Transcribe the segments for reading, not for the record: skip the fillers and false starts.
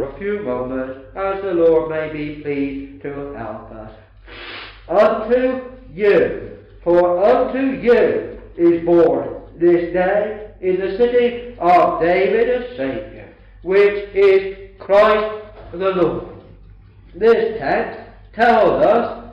for a few moments, as the Lord may be pleased to help us. Unto you, for unto you is born this day in the city of David a Saviour, which is Christ the Lord. This text tells us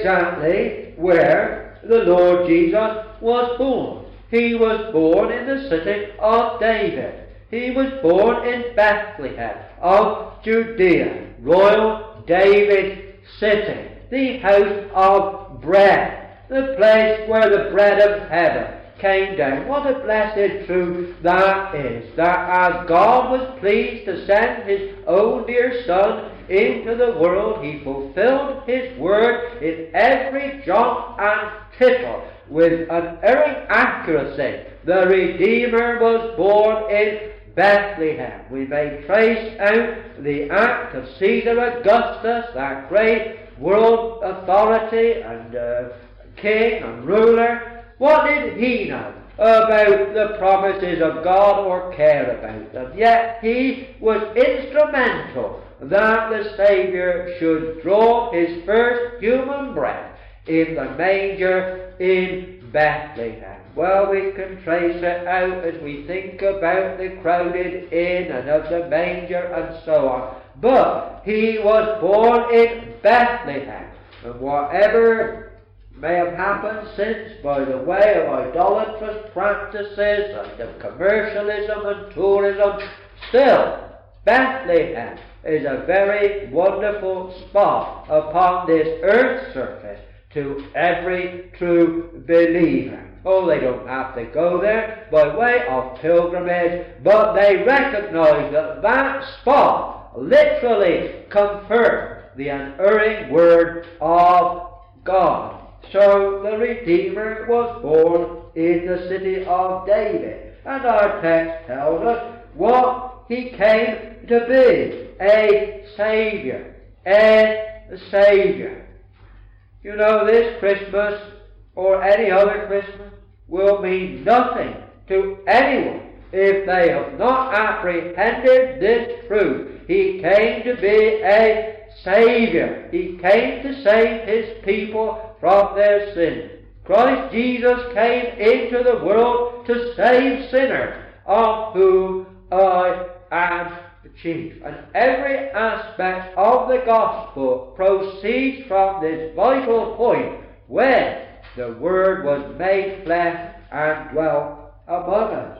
exactly where the Lord Jesus was born. He was born in the city of David. He was born in Bethlehem of Judea, royal David's city, the house of bread, the place where the bread of heaven came down. What a blessed truth that is, that as God was pleased to send His own dear Son into the world, He fulfilled His word in every jot and tittle with unerring accuracy. The Redeemer was born in Bethlehem. We may trace out the act of Caesar Augustus, that great world authority and king and ruler. What did he know about the promises of God or care about them? Yet he was instrumental that the Saviour should draw His first human breath in the manger in Bethlehem. Well, we can trace it out as we think about the crowded inn and of the manger and so on. But He was born in Bethlehem, and whatever may have happened since by the way of idolatrous practices and of commercialism and tourism, still Bethlehem is a very wonderful spot upon this earth's surface to every true believer. Oh, they don't have to go there by way of pilgrimage, but they recognize that that spot literally confirms the unerring word of God. So the Redeemer was born in the city of David, and our text tells us what He came to be: a Saviour, a Saviour. You know, this Christmas or any other Christmas will mean nothing to anyone if they have not apprehended this truth. He came to be a Saviour. He came to save His people from their sins. Christ Jesus came into the world to save sinners, of whom I am the chief. And every aspect of the gospel proceeds from this vital point: when the Word was made flesh and dwelt among us.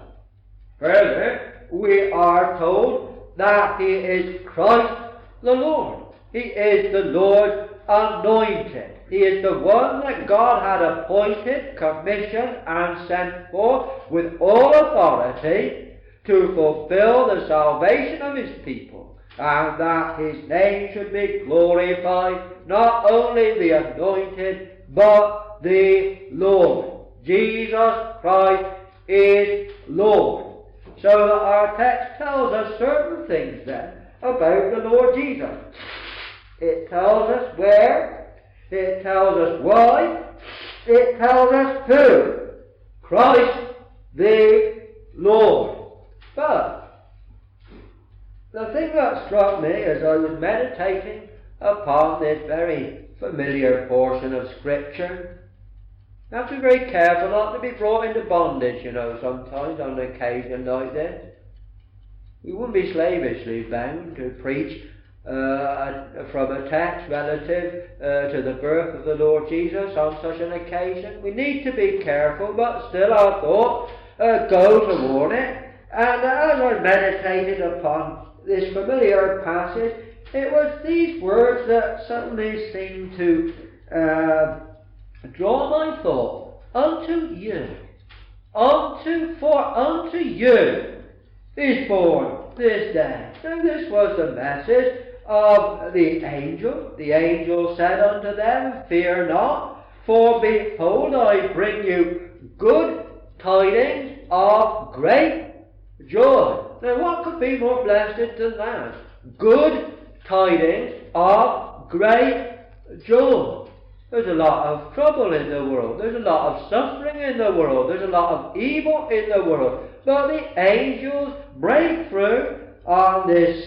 Further, we are told that He is Christ the Lord. He is the Lord's anointed. He is the one that God had appointed, commissioned, and sent forth with all authority to fulfill the salvation of His people, and that His name should be glorified, not only the anointed, but the Lord. Jesus Christ is Lord. So that our text tells us certain things then about the Lord Jesus. It tells us where, it tells us why, it tells us who. Christ the Lord. But the thing that struck me as I was meditating upon this very familiar portion of Scripture, you have to be very careful not to be brought into bondage, sometimes on an occasion like this. We wouldn't be slavishly bound to preach from a text relative to the birth of the Lord Jesus on such an occasion. We need to be careful, but still our thought goes toward it. And as I meditated upon this familiar passage, it was these words that suddenly seemed to draw my thought. Unto you, for unto you is born this day. Now this was the message of the angel. The angel said unto them, Fear not, for behold, I bring you good tidings of great joy. Now what could be more blessed than that? Good tidings of great joy. There's a lot of trouble in the world. There's a lot of suffering in the world. There's a lot of evil in the world. But the angels break through on this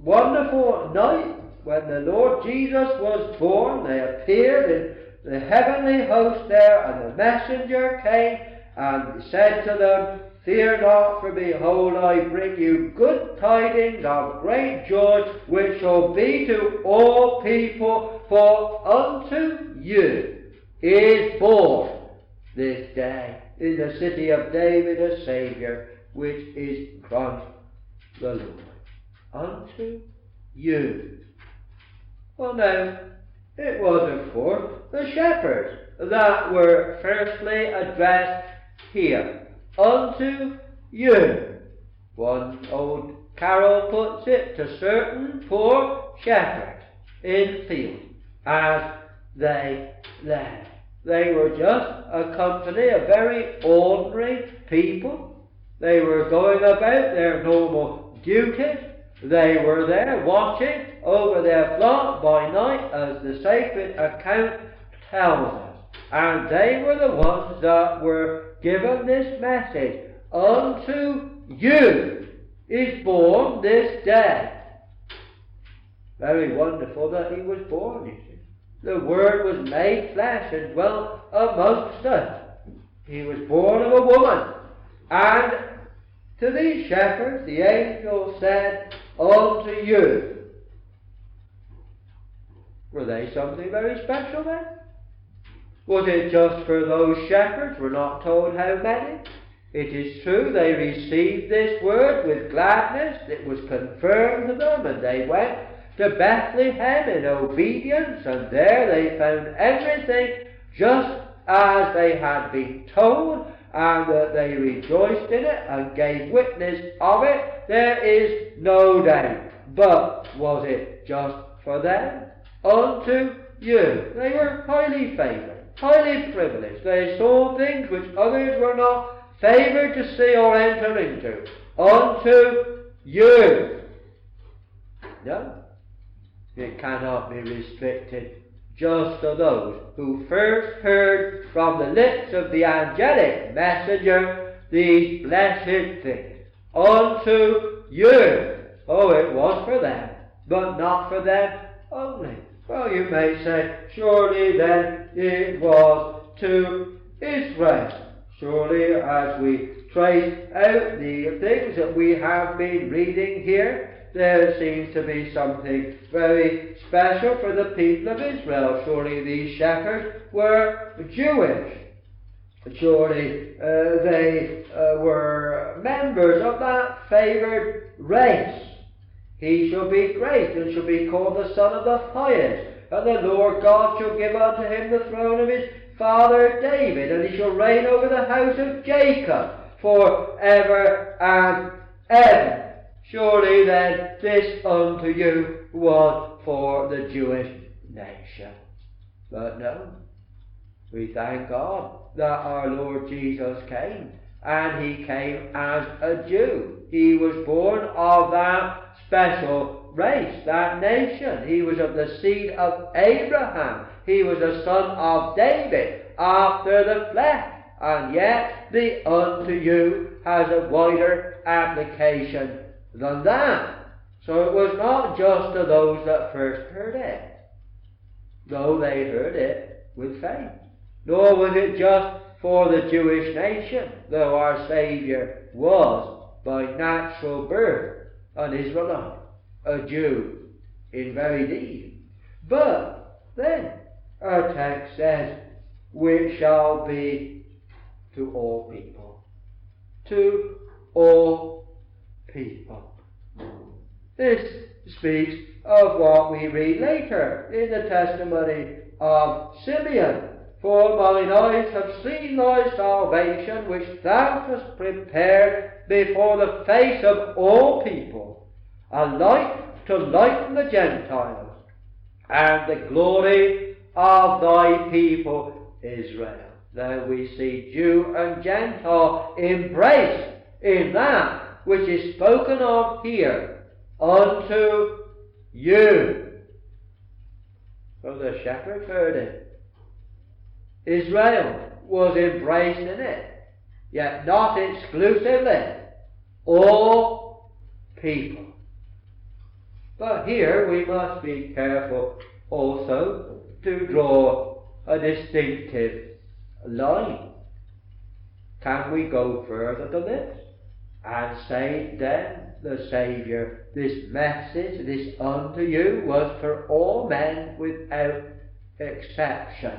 wonderful night when the Lord Jesus was born. They appeared in the heavenly host there, and the messenger came and said to them, "Fear not, for behold, I bring you good tidings of great joy, which shall be to all people, for unto you is born this day in the city of David a Saviour, which is Christ the Lord." Unto you. Well, now, it was, of course, the shepherds that were firstly addressed here. Unto you. One old carol puts it, to certain poor shepherds in field as they lay. They were just a company of very ordinary people. They were going about their normal duties. They were there watching over their flock by night, as the sacred account tells us. And they were the ones that were given this message. Unto you is born this day. Very wonderful that he was born, you see. The Word was made flesh and dwelt amongst us. He was born of a woman. And to these shepherds the angel said, "Unto you." Were they something very special then? Was it just for those shepherds? We're not told how many. It is true they received this word with gladness. It was confirmed to them, and they went to Bethlehem in obedience, and there they found everything just as they had been told, and that they rejoiced in it and gave witness of it. There is no doubt. But was it just for them? Unto you. They were highly favoured, highly privileged. They saw things which others were not favoured to see or enter into. Unto you. No, it cannot be restricted just to those who first heard from the lips of the angelic messenger these blessed things. Unto you. Oh, it was for them, but not for them only. Well, you may say, surely then it was to Israel. Surely, as we trace out the things that we have been reading here, there seems to be something very special for the people of Israel. Surely these shepherds were Jewish. Surely they were members of that favoured race. He shall be great, and shall be called the Son of the Highest. And the Lord God shall give unto him the throne of his father David, and he shall reign over the house of Jacob for ever and ever. Surely then this unto you was for the Jewish nation. But no, we thank God that our Lord Jesus came, and he came as a Jew. He was born of that special race, that nation. He was of the seed of Abraham. He was a son of David after the flesh. And yet the unto you has a wider application than that. So it was not just to those that first heard it, though they heard it with faith. Nor was it just for the Jewish nation, though our Saviour was by natural birth an Israelite, a Jew in very deed. But then our text says, which shall be to all people. To all people. This speaks of what we read later in the testimony of Simeon. For mine eyes have seen thy salvation, which thou hast prepared before the face of all people, a light to lighten the Gentiles, and the glory of thy people Israel. Now we see Jew and Gentile embraced in that which is spoken of here, unto you. So the shepherds heard it. Israel was embraced in it, yet not exclusively. All people. But here we must be careful also to draw a distinctive line. Can we go further than this and say then the Saviour, this message, this unto you, was for all men without exception?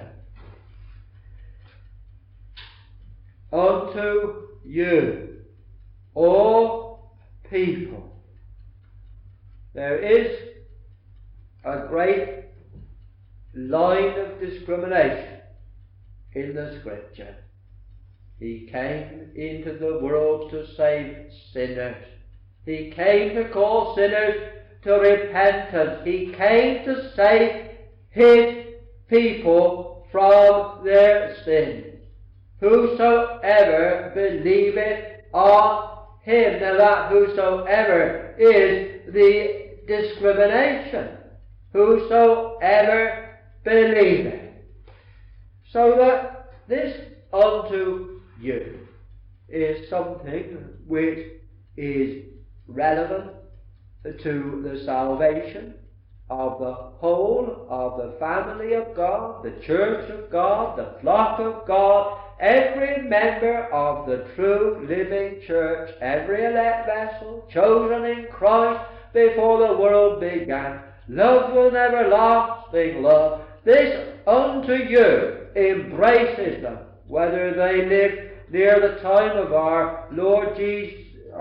Unto you, all people. There is a great line of discrimination in the Scripture. He came into the world to save sinners. He came to call sinners to repentance. He came to save his people from their sins. Whosoever believeth on him. Now that whosoever is the discrimination. Whosoever believeth. So that this unto you is something which is relevant to the salvation of the whole of the family of God, the church of God, the flock of God, every member of the true living church, every elect vessel, chosen in Christ before the world began, loved with everlasting love. This unto you embraces them, whether they live near the time of our Lord Jesus'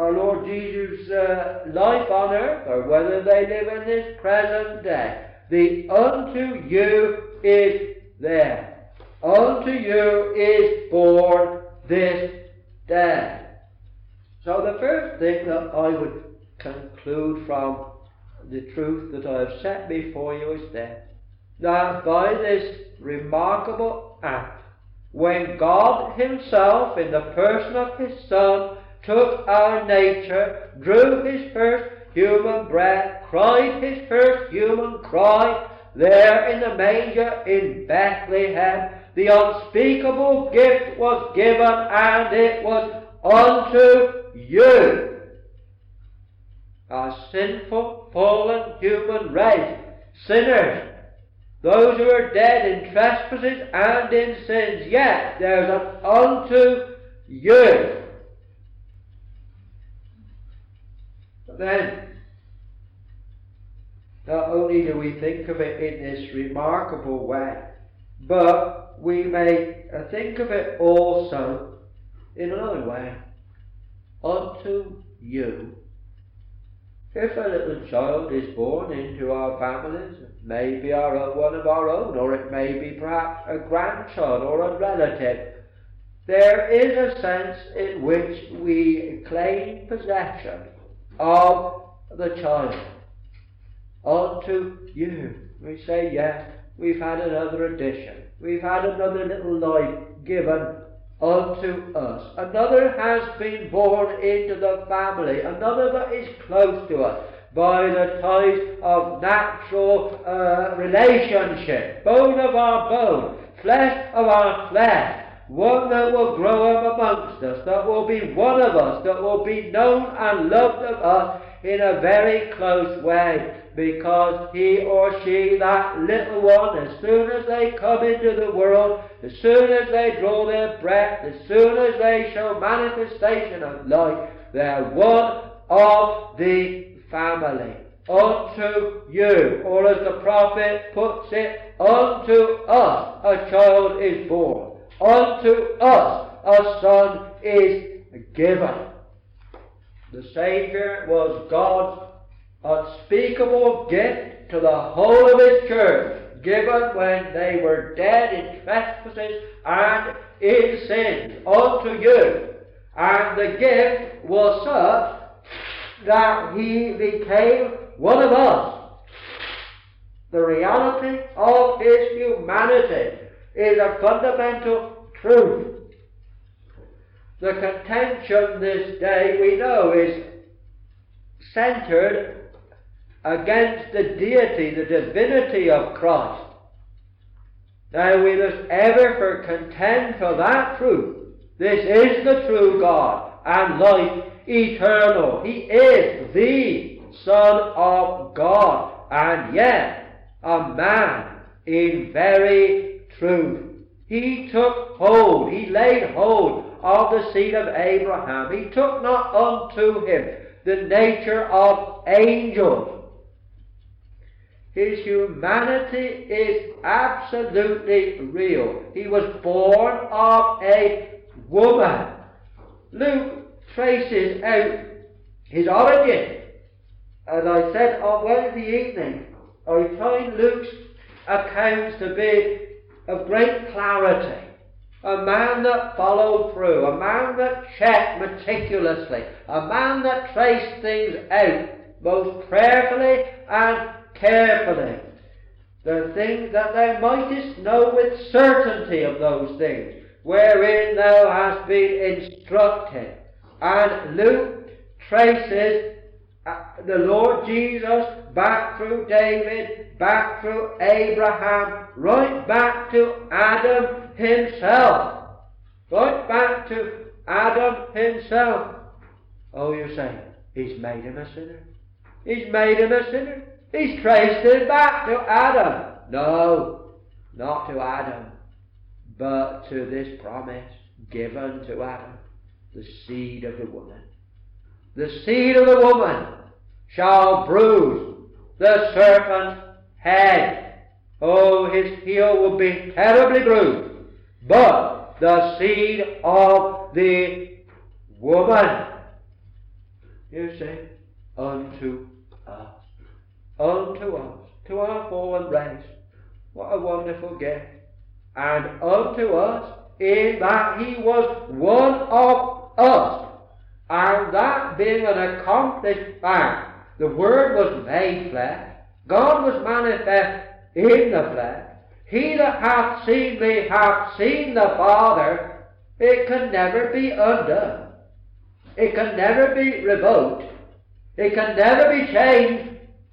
life on earth, or whether they live in this present day. The unto you is there. Unto you is born this day. So the first thing that I would conclude from the truth that I have set before you is that by this remarkable act, when God himself, in the person of his Son, took our nature, drew his first human breath, cried his first human cry, there in the manger in Bethlehem, the unspeakable gift was given, and it was unto you. A sinful, fallen human race, sinners, those who are dead in trespasses and in sins, yet there's an unto you. Then, not only do we think of it in this remarkable way, but we may think of it also in another way. Unto you. If a little child is born into our families, it may be one of our own, or it may be perhaps a grandchild or a relative, there is a sense in which we claim possession of the child. Unto you. We say, yes, we've had another addition. We've had another little life given unto us. Another has been born into the family. Another that is close to us by the ties of natural relationship. Bone of our bone, flesh of our flesh. One that will grow up amongst us, that will be one of us, that will be known and loved of us in a very close way, because he or she, that little one, as soon as they come into the world, as soon as they draw their breath, as soon as they show manifestation of life, they're one of the family. Unto you, or as the prophet puts it, unto us a child is born. Unto us a son is given. The Saviour was God's unspeakable gift to the whole of his church, given when they were dead in trespasses and in sins. Unto you. And the gift was such that he became one of us. The reality of his humanity is a fundamental truth. The contention this day, we know, is centered against the deity, the divinity of Christ. Now we must ever contend for that truth. This is the true God and life eternal. He is the Son of God, and yet a man in very truth. He took hold, he laid hold of the seed of Abraham. He took not unto him the nature of angels. His humanity is absolutely real. He was born of a woman. Luke traces out his origin. As I said on Wednesday evening, I find Luke's accounts to be of great clarity. A man that followed through, a man that checked meticulously, a man that traced things out most prayerfully and carefully. The things that thou mightest know with certainty of those things, wherein thou hast been instructed. And Luke traces the Lord Jesus back through David, back through Abraham, right back to Adam himself. Right back to Adam himself. Oh, you say, he's made him a sinner. He's made him a sinner. He's traced it back to Adam. No, not to Adam, but to this promise given to Adam, the seed of the woman. The seed of the woman shall bruise the serpent's head. Oh, his heel will be terribly bruised. But the seed of the woman, you see, unto us. Unto us, to our fallen race. What a wonderful gift. And unto us, in that he was one of us. And that being an accomplished fact, the Word was made flesh, God was manifest in the flesh. He that hath seen me hath seen the Father. It can never be undone. It can never be revoked. It can never be changed.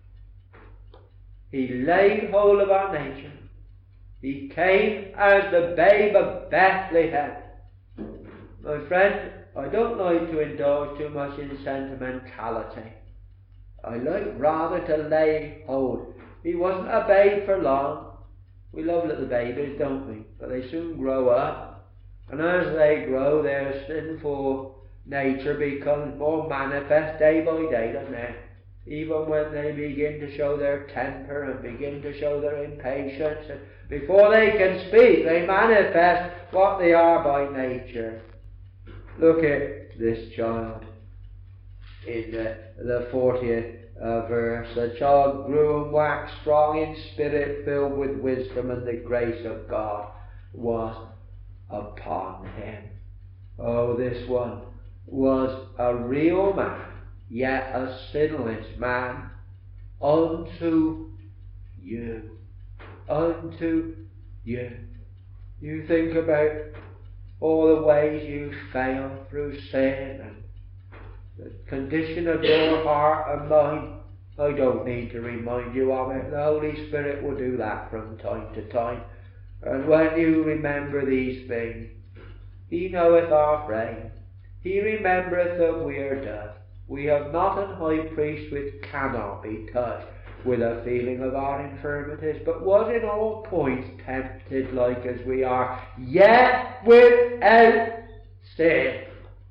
He laid hold of our nature. He came as the babe of Bethlehem. My friend, I don't like to indulge too much in sentimentality. I like rather to lay hold. He wasn't a babe for long. We love little babies, don't we? But they soon grow up. And as they grow, their sinful nature becomes more manifest day by day, doesn't it? Even when they begin to show their temper and begin to show their impatience, and before they can speak, they manifest what they are by nature. Look at this child in the 40th verse. The child grew and waxed strong in spirit, filled with wisdom, and the grace of God was upon him. Oh, this one was a real man, yet a sinless man, unto you. Unto you. You think about all the ways you fail through sin and the condition of your heart and mind. I don't need to remind you of it. The Holy Spirit will do that from time to time. And when you remember these things, He knoweth our frame. He remembereth that we are dust. We have not an high priest which cannot be touched with a feeling of our infirmities, but was in all points tempted like as we are, yet without sin.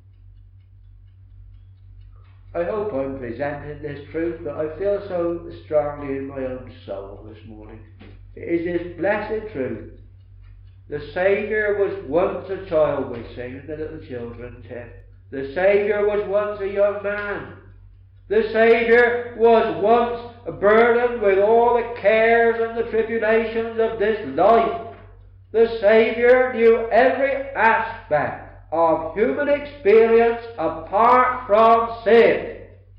I hope I'm presenting this truth, but I feel so strongly in my own soul this morning. It is this blessed truth. The Saviour was once a child, we sing in the little children's hymn. The Saviour was once a young man. The Saviour was once burdened with all the cares and the tribulations of this life. The Saviour knew every aspect of human experience apart from sin.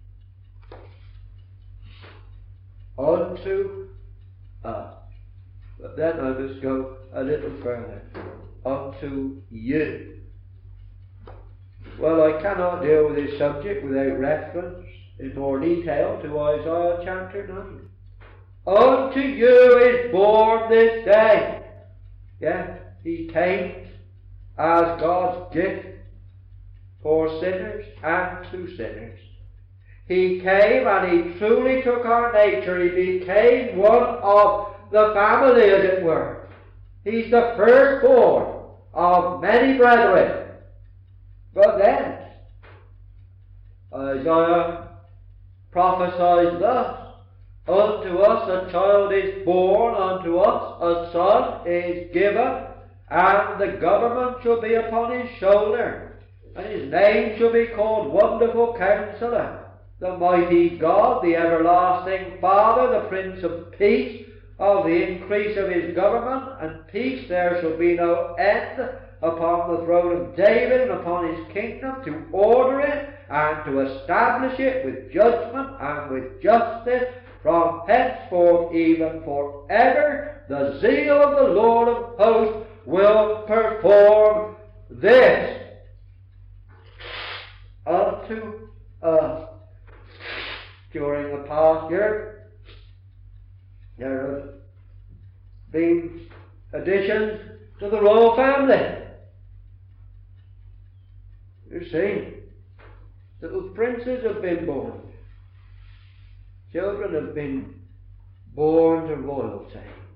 Unto us. But then I must go a little further. Unto you. Well, I cannot deal with this subject without reference in more detail to Isaiah chapter 9. Unto you is born this day. Yeah, He came as God's gift for sinners and to sinners. He came and he truly took our nature. He became one of the family, as it were. He's the firstborn of many brethren. But then, Isaiah prophesies thus, unto us a child is born, unto us a son is given, and the government shall be upon his shoulder, and his name shall be called Wonderful Counselor, the Mighty God, the Everlasting Father, the Prince of Peace. Of the increase of his government and peace there shall be no end, upon the throne of David and upon his kingdom, to order it and to establish it with judgment and with justice from henceforth even forever. The zeal of the Lord of hosts will perform this unto us. During the past year, there have been additions to the royal family. You see, little princes have been born. Children have been born to royalty.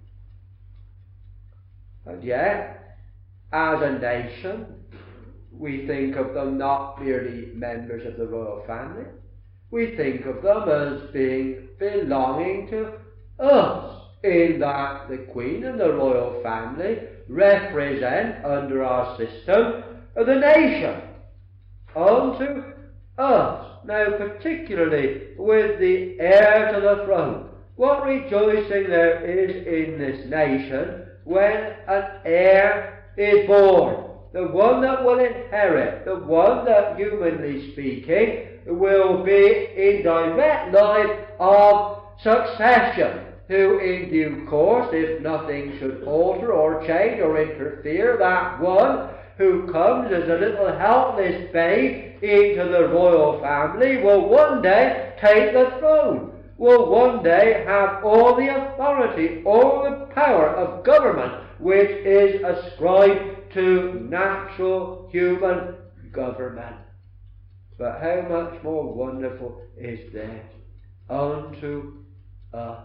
And yet, as a nation, we think of them not merely members of the royal family. We think of them as being belonging to us, in that the Queen and the royal family represent, under our system, the nation unto us. Now, particularly with the heir to the throne, what rejoicing there is in this nation when an heir is born. The one that will inherit, the one that, humanly speaking, will be in direct line of succession, who in due course, if nothing should alter or change or interfere, that one who comes as a little helpless babe into the royal family will one day take the throne, will one day have all the authority, all the power of government which is ascribed to natural human government. But how much more wonderful is this? Unto us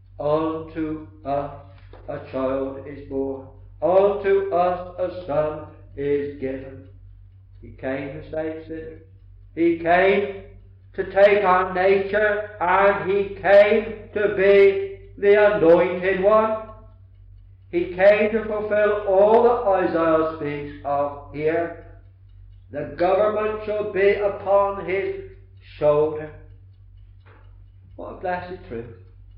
a child is born, unto us a son is given. He came to save sinners. He came to take our nature, and he came to be the anointed one. He came to fulfill all that Isaiah speaks of here. The government shall be upon his shoulder. What a blessed truth.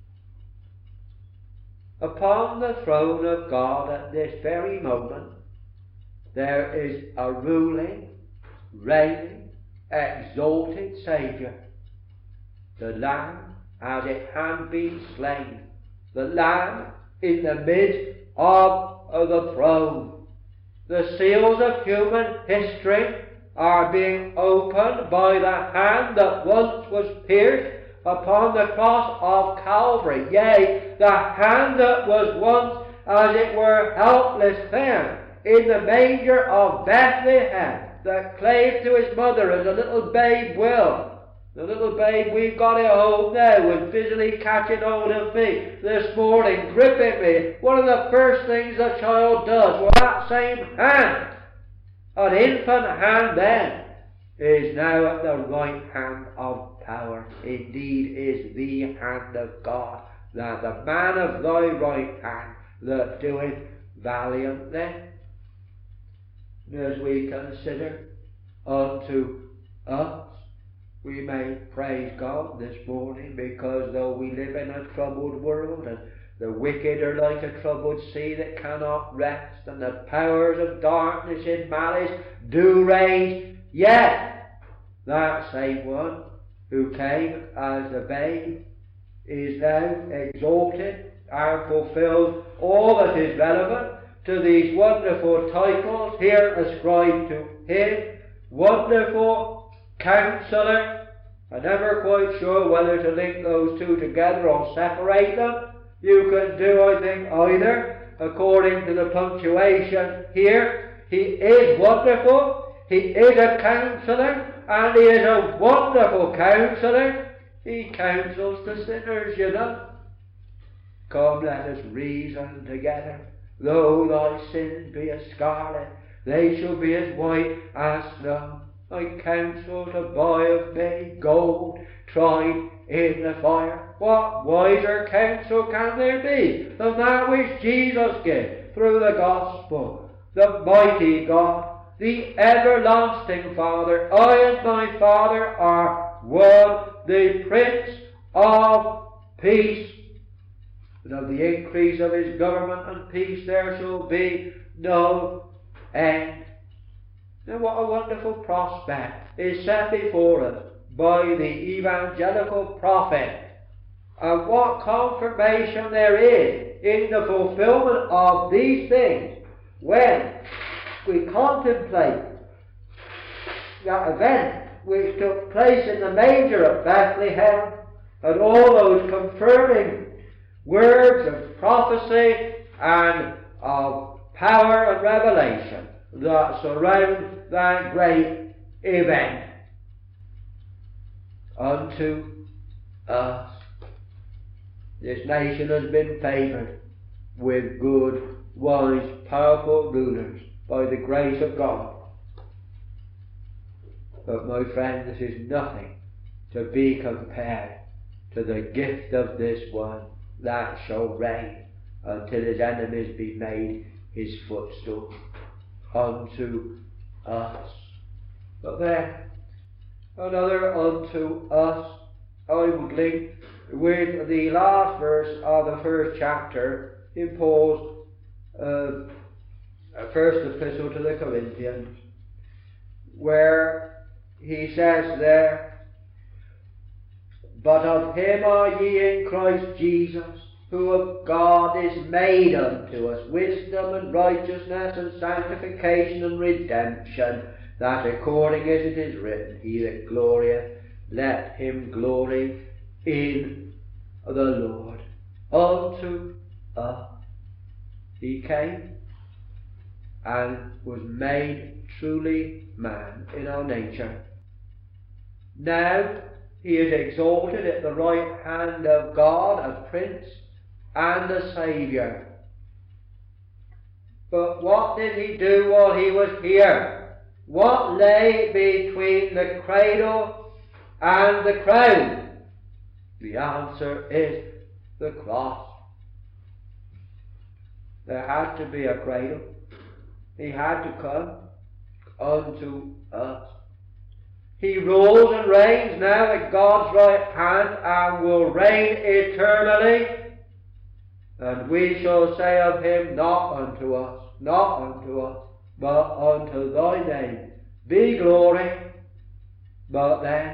Upon the throne of God at this very moment, there is a ruling, reigning, exalted Saviour. The Lamb as it had been slain. The Lamb in the midst of the throne. The seals of human history are being opened by the hand that once was pierced upon the cross of Calvary. Yea, the hand that was once, as it were, helpless there in the manger of Bethlehem, that clave to his mother as a little babe will. The little babe we've got at home now was busily catching hold of me this morning, gripping me. One of the first things a child does with that same hand, an infant hand then, is now at the right hand of power. Indeed is the hand of God, that the man of thy right hand that doeth valiantly. As we consider unto us, we may praise God this morning, because though we live in a troubled world, and the wicked are like a troubled sea that cannot rest, and the powers of darkness and malice do rage, yet that same one who came as a babe is now exalted and fulfills all that is relevant to these wonderful titles here ascribed to him. Wonderful Counselor. I'm never quite sure whether to link those two together or separate them. You can do, I think, either according to the punctuation here. He is wonderful, he is a counselor, and he is a wonderful counsellor. He counsels the sinners, you know. Come, let us reason together. Though thy sins be as scarlet, they shall be as white as snow. I counsel to buy of me gold tried in the fire. What wiser counsel can there be than that which Jesus gave through the gospel? The mighty God, the everlasting Father, I and my Father are one, the Prince of Peace. And of the increase of his government and peace there shall be no end. Now what a wonderful prospect is set before us by the evangelical prophet, and what confirmation there is in the fulfillment of these things when we contemplate that event which took place in the manger of Bethlehem, and all those confirming words of prophecy and of power and revelation that surround that great event. Unto us this nation has been favoured with good, wise, powerful rulers by the grace of God. But my friend, this is nothing to be compared to the gift of this one that shall reign until his enemies be made his footstool. Unto us. But then, another unto us, I would link with the last verse of the first chapter in Paul's first epistle to the Corinthians, where he says there, but of him are ye in Christ Jesus, who of God is made unto us wisdom and righteousness and sanctification and redemption, that according as it is written, he that glorieth, let him glory in the Lord. Unto us he came and was made truly man in our nature. Now he is exalted at the right hand of God as Prince and a Saviour. But what did he do while he was here? What lay between the cradle and the crown? The answer is the cross. There had to be a cradle. He had to come unto us. He rules and reigns now at God's right hand and will reign eternally. And we shall say of him, not unto us, but unto thy name be glory. But then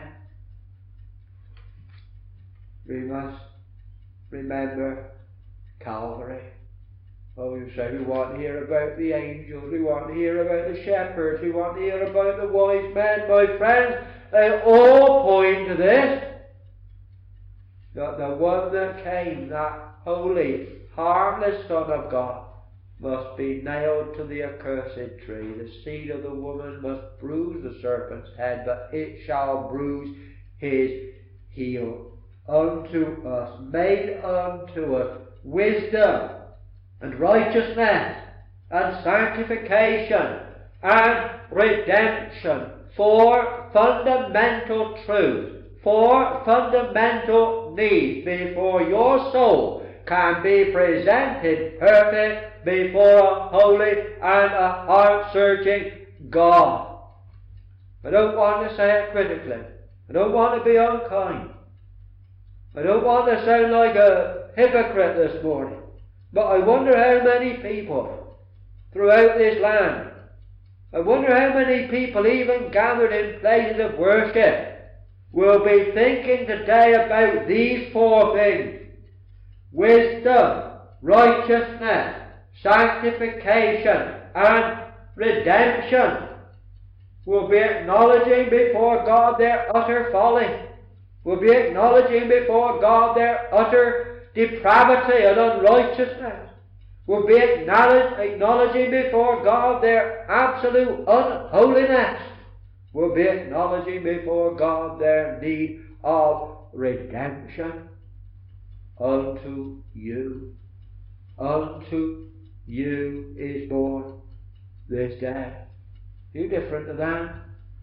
we must remember Calvary. Oh, you say, we want to hear about the angels, we want to hear about the shepherds, we want to hear about the wise men. My friends, they all point to this, that the one that came, that holy, harmless Son of God, must be nailed to the accursed tree. The seed of the woman must bruise the serpent's head, but it shall bruise his heel. Unto us, made unto us, wisdom and righteousness and sanctification and redemption, for fundamental truth, for fundamental needs before your soul can be presented perfect before a holy and a heart-searching God. I don't want to say it critically. I don't want to be unkind. I don't want to sound like a hypocrite this morning. But I wonder how many people throughout this land, I wonder how many people even gathered in places of worship will be thinking today about these four things: wisdom, righteousness, sanctification, and redemption. Will be acknowledging before God their utter folly. Will be acknowledging before God their utter depravity and unrighteousness. Will be acknowledging before God their absolute unholiness. will be acknowledging before God their need of redemption. Unto you is born this day. You different to that?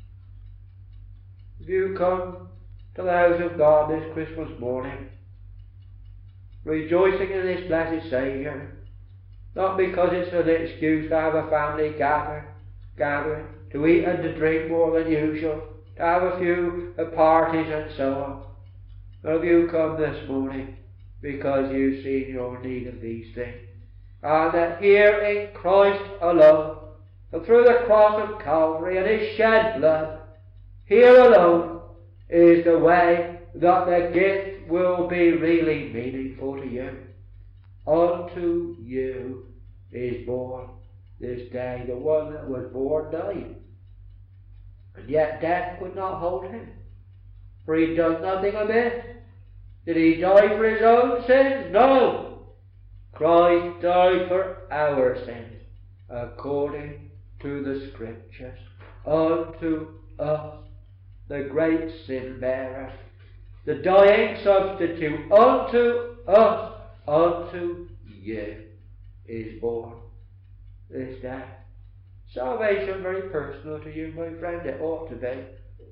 If you come to the house of God this Christmas morning, rejoicing in this blessed Saviour, not because it's an excuse to have a family gathering, to eat and to drink more than usual, to have a few parties and so on. But have you come this morning because you've seen your need of these things, and that here in Christ alone, and through the cross of Calvary and His shed blood, here alone is the way that the gift will be really meaningful to you. Unto you is born this day. The one that was born died, and yet death could not hold him, for he does nothing amiss. Did he die for his own sins? No. Christ died for our sins, according to the Scriptures. Unto us, the great sin bearer, the dying substitute, unto us, unto you is born this day. Salvation very personal to you, my friend. It ought to be.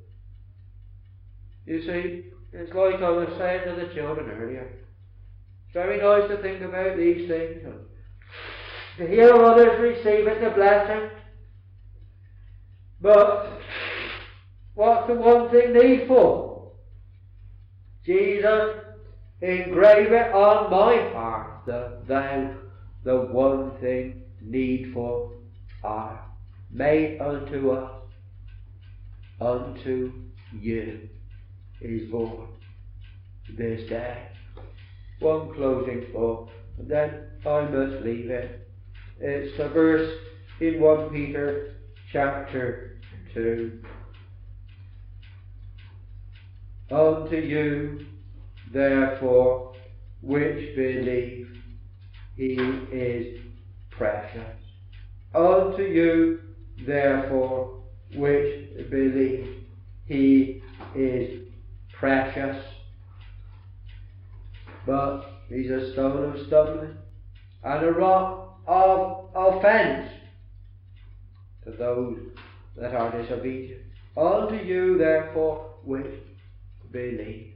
You see, it's like I was saying to the children earlier. It's very nice to think about these things and to hear others receiving the blessing. But what's the one thing needful? Jesus, engrave it on my heart that thou, the one thing needful, art made unto us, unto you is born this day. One closing thought, and then I must leave it. It's a verse in 1 Peter chapter 2. Unto you, therefore, which believe, He is precious. Unto you, therefore, which believe, He is precious. But He's a stone of stumbling and a rock of offence to those that are disobedient. Unto you, therefore, which believe.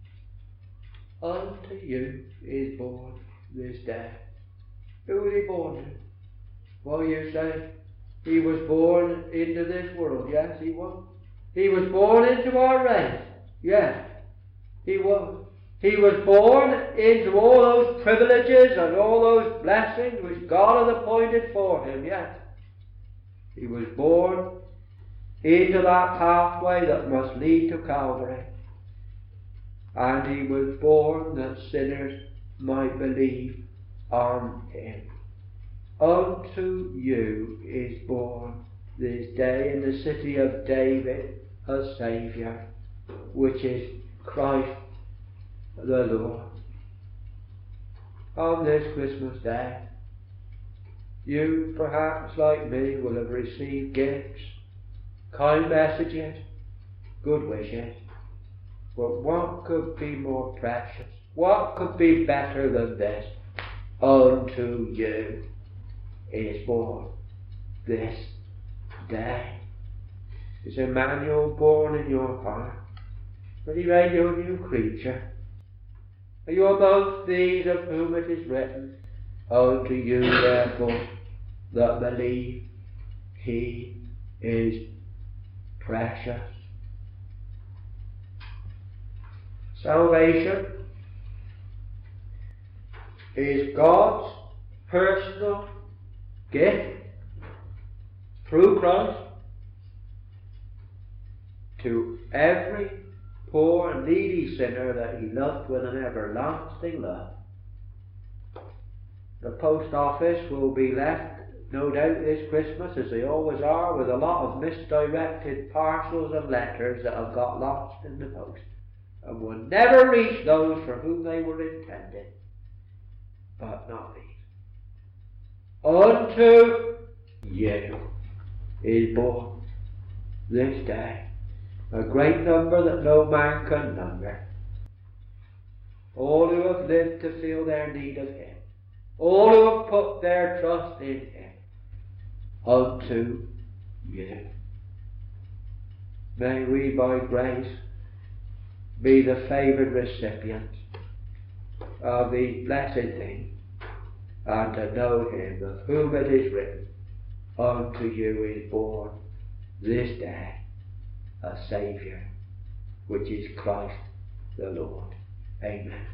Unto you is born this day. Who was He born to? Well, you say, He was born into this world. Yes, He was. He was born into our race. Yes, He was. He was born into all those privileges and all those blessings which God had appointed for Him. Yes, He was born into that pathway that must lead to Calvary. And He was born that sinners might believe on Him. Unto you is born this day in the city of David a Saviour, which is Christ the Lord. On this Christmas Day, you perhaps like me will have received gifts, kind messages, good wishes. But what could be more precious? What could be better than this? Unto you is born this day. Is Emmanuel born in your heart? Has He made you a new creature? Are you amongst these of whom it is written, Unto you therefore that believe, He is precious? Salvation is God's personal gift through Christ to every poor and needy sinner that He loved with an everlasting love. The post office will be left, no doubt, this Christmas, as they always are, with a lot of misdirected parcels and letters that have got lost in the post, and will never reach those for whom they were intended. But not these. Unto you is born this day. A great number that no man can number. All who have lived to feel their need of Him. All who have put their trust in Him. Unto you. May we by grace be the favoured recipients of the blessed thing, and to know Him of whom it is written, unto you is born this day a Saviour, which is Christ the Lord. Amen.